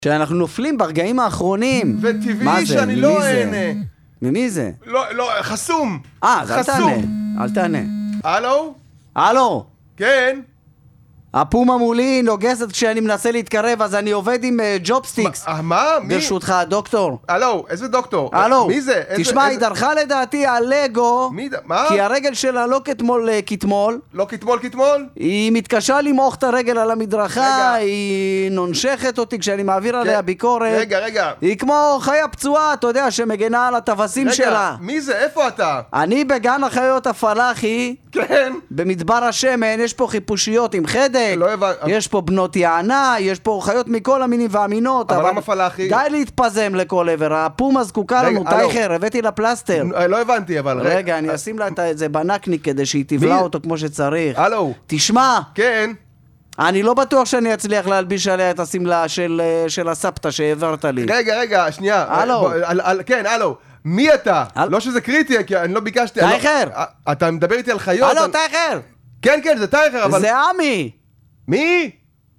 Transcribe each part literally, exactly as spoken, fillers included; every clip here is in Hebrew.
שאנחנו נופלים ברגעים האחרונים. וטבעי שאני לא אענה. ממי זה? לא, לא, חסום. אה, אז אל תענה. אל תענה. הלו? הלו? כן? הפומה מולי נוגסת כשאני מנסה להתקרב, אז אני עובד עם ג'ובסטיקס. מה? מי? ברשותך, דוקטור. הלו, איזה דוקטור? הלו. מי זה? תשמע, היא דרכה לדעתי על לגו. מי? מה? כי הרגל שלה לא כתמול כתמול. לא כתמול כתמול? היא מתקשה למעוך את הרגל על המדרכה, היא נונשכת אותי כשאני מעביר עליה ביקורת. רגע, רגע. היא כמו חיה פצועה, אתה יודע, שמגנה על הטווסים שלה. רגע, מי זה? איפה אתה? אני בגן החיות הפלאחי. כן. במדבר השמן, יש פה חיפושיות עם חדק. לא הבנ... יש פה בנות יענה, יש פה חיות מכל המינים והמינות. אבל למה פלאחי? די להתפזם לכל עבר, הפומה זקוקה לנו, טייכר, הבאתי לה פלסטר. לא הבנתי, אבל... רגע, אני אשים לה את זה בנקניק כדי שהיא תבלע אותו כמו שצריך. הלו. תשמע. כן. אני לא בטוח שאני אצליח להלביש עליה את השמלה של, של הסבתא שהעברת לי. רגע, רגע, שנייה. הלו. כן, הלו. מי אתה? לא שזה קריטי, כי אני לא ביקשתי... טייכר. אתה מדבר איתי על חיות? הלו, טייכר. כן, כן, זה טייכר, אבל... זה עמי. מי?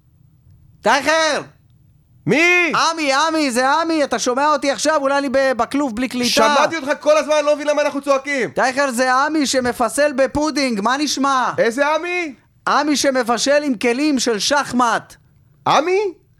טייכר. מי? עמי, עמי, זה עמי, אתה שומע אותי עכשיו? אולי אני בכלוב בלי קליטה. שמעתי אותך כל הזמן, לא מבין למה אנחנו צועקים. טייכר, זה עמי שמפסל בפודינג, מה נשמע? איזה עמי? עמי שמפשל עם כלים של שחמט. עמי?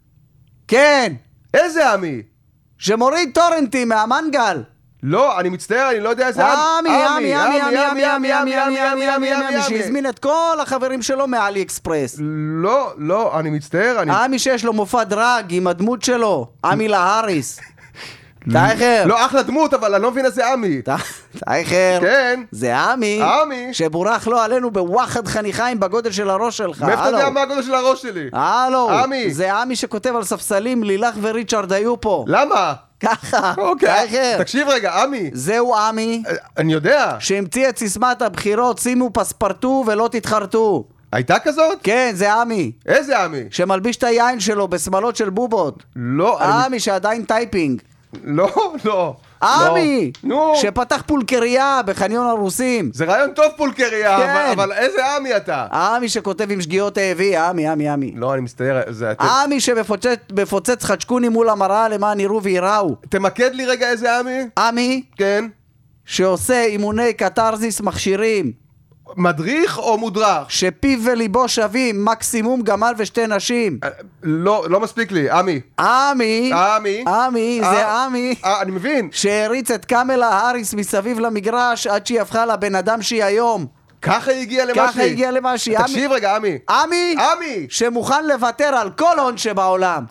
כן. איזה עמי? שמוריד טורנטים מהמנגל. לא, אני מצטער, אני לא יודע איזה עמי. עמי, עמי, עמי, עמי, עמי, עמי, עמי, עמי, עמי, עמי, שהזמין את כל החברים שלו מאלי אקספרס. לא, לא, אני מצטער, אני... עמי שיש לו מופע דרג עם הדמות שלו, עמי להריס. טייכר. לא, אחלה דמות, אבל אני לא מבין איזה עמי. טייכר. כן. זה עמי. עמי. שבורח לו עלינו בווחד חניכיים בגודל של הראש שלך. מאיפה אתה יודע מה הגודל של הראש שלי? הלו. עמי. זה עמי שכותב על ספסלים, לילך וריצ'רד היו פה. למה? ככה. אוקיי. טייכר. תקשיב רגע, עמי. זהו עמי. אני יודע. שהמציא את סיסמת הבחירות, שימו פספרטו ולא תתחרטו. הייתה כזאת? כן, זה עמי. איזה עמי? שמלביש את היין שלו בשמלות של בובות. לא. עמי שעדיין טייפינג. לא, לא. עמי! נו. שפתח פולקריה בחניון הרוסים. זה רעיון טוב פולקריה, כן. אבל, אבל איזה עמי אתה? עמי שכותב עם שגיאות האבי, עמי, עמי, עמי. לא, אני מסתער, זה אתם... עמי שמפוצץ חדשקוני מול המראה למען יראו ויראו. תמקד לי רגע איזה עמי? עמי כן. שעושה אימוני קטרזיס מכשירים. מדריך או מודרך? שפיו וליבו שווים, מקסימום גמל ושתי נשים. לא, לא מספיק לי, עמי. עמי. עמי. עמי, זה עמי. אני מבין. שהריץ את קמלה האריס מסביב למגרש עד שהיא הפכה לבן אדם שהיא היום. ככה היא הגיעה למה שהיא. ככה היא הגיעה למה שהיא. תקשיב רגע, עמי. עמי. עמי. שמוכן לוותר על כל הון שבעולם.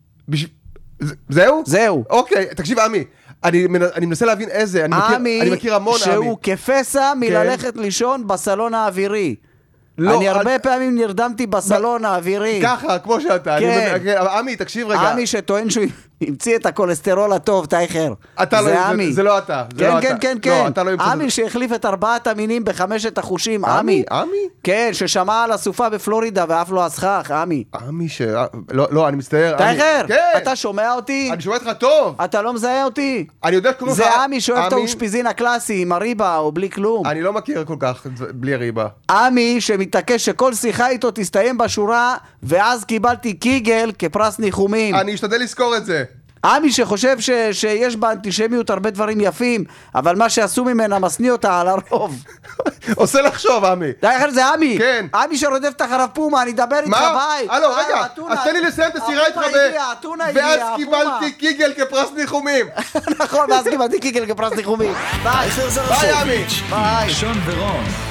זהו? זהו. אוקיי, תקשיב, עמי. אני, אני מנסה להבין איזה, אני מכיר, אני מכיר המון עמי. שהוא כפסע מללכת לישון בסלון האווירי. לא, אני הרבה אני... פעמים נרדמתי בסלון האווירי. ככה, כמו שאתה. כן. אני... עמי, תקשיב רגע. עמי שטוען שהוא המציא את הכולסטרול הטוב, טייכר. אתה זה לא, עמי. זה, זה לא אתה. זה כן, לא כן, אתה. כן, לא, כן. אתה לא עמי שהחליף את ארבעת המינים בחמשת החושים. עמי. עמי? כן, ששמע על הסופה בפלורידה ואף לא הסכך, עמי. עמי ש... לא, לא, אני מצטער. טייכר, כן. אתה שומע אותי? אני שומע אותך טוב. אתה לא מזהה אותי? אני יודע כמו... זה עמי שאוהב את האושפיזין הקלאסי עם הריבה או בלי כלום. אני לא מכיר כל כך בלי הריבה. עמי שמתעקש שכל שיחה איתו תסתיים בשורה, ואז קיבלתי קיגל כפרס ניחומים. אני אשתדל לזכור את זה. עמי שחושב ש- שיש באנטישמיות הרבה דברים יפים, אבל מה שעשו ממנה מסניא אותה על הרוב. עושה לחשוב, עמי. די אחר, זה עמי. כן. עמי שרודף את החרב פומה, אני אדבר איתך, ביי. הלו, רגע, אז תן לי לסיים את הסירה איתך ב... ואז קיבלתי קיגל כפרס ניחומים. נכון, ואז קיבלתי קיגל כפרס ניחומים. ביי. ביי, עמי. ביי. שון ורון